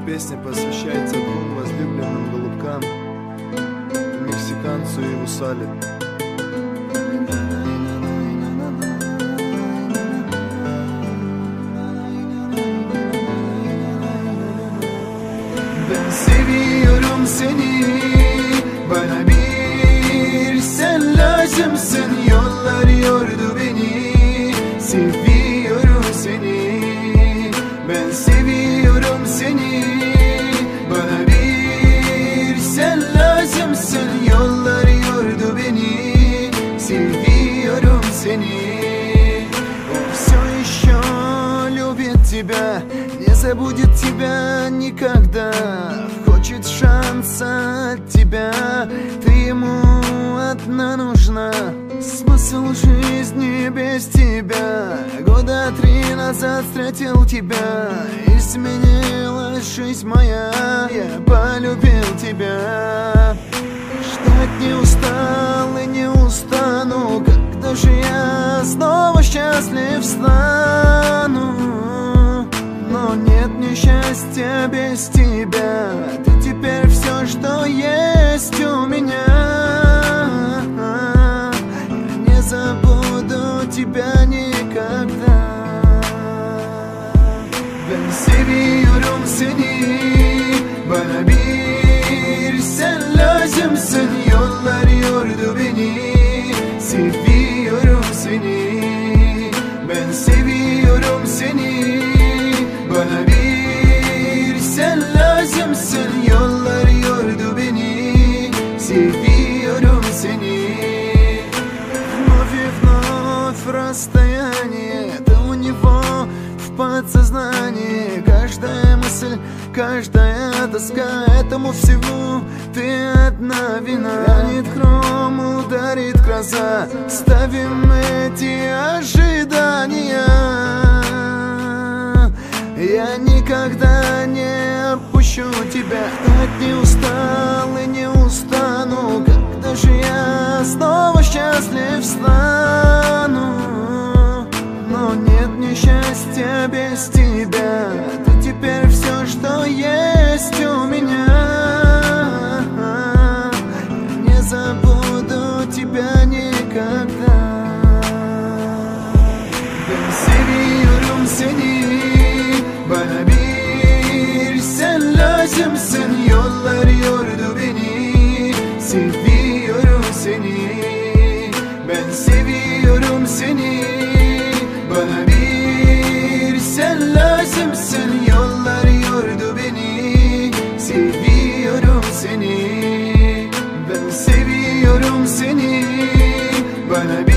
песня посвящается двум возлюбленным голубкам, мексиканцу и Вусале. Ben seviyorum seni, bana bir sen lazımsın. Yollar yordu beni, seviyorum seni. Ben seviyorum seni, bana bir sen lazımsın. Yollar yordu beni, seviyorum seni. Он все еще любит тебя, не забудет тебя никогда. Хочет шанса от тебя, ты ему одна нужна. Смысл жизни без тебя, года 3 назад встретил тебя. Изменилась жизнь моя, я полюбил тебя. Ждать не устал и не устану, когда же я снова счастлив стану. Но нет несчастья без тебя, ты теперь все, что есть у меня. Я не забуду тебя никогда. Ben seviyorum seni, bana bir sen lazımsın. Yollar yordu beni, seviyorum seni. Ben seviyorum seni, bana bir sen lazımsın. Yollar yordu beni, seviyorum seni. Вновь и вновь расстояние, это у него в подсознании. Каждая мысль, каждая тоска, этому всему ты одна вина. Гранит хром, ударит гроза, ставим эти ожидания. Я никогда не отпущу тебя. Ждать не устал и не устану, когда же я снова счастлив стану. Но нет несчастья без тебя, ты теперь все, что есть у меня. Я не забуду тебя никогда. Ben seviyorum seni, bana bir sen lazımsın. Yollar yordu beni, seviyorum seni. Ben seviyorum seni, bana bir sen lazımsın. Yollar yordu beni, seviyorum seni. Ben seviyorum seni, bana bir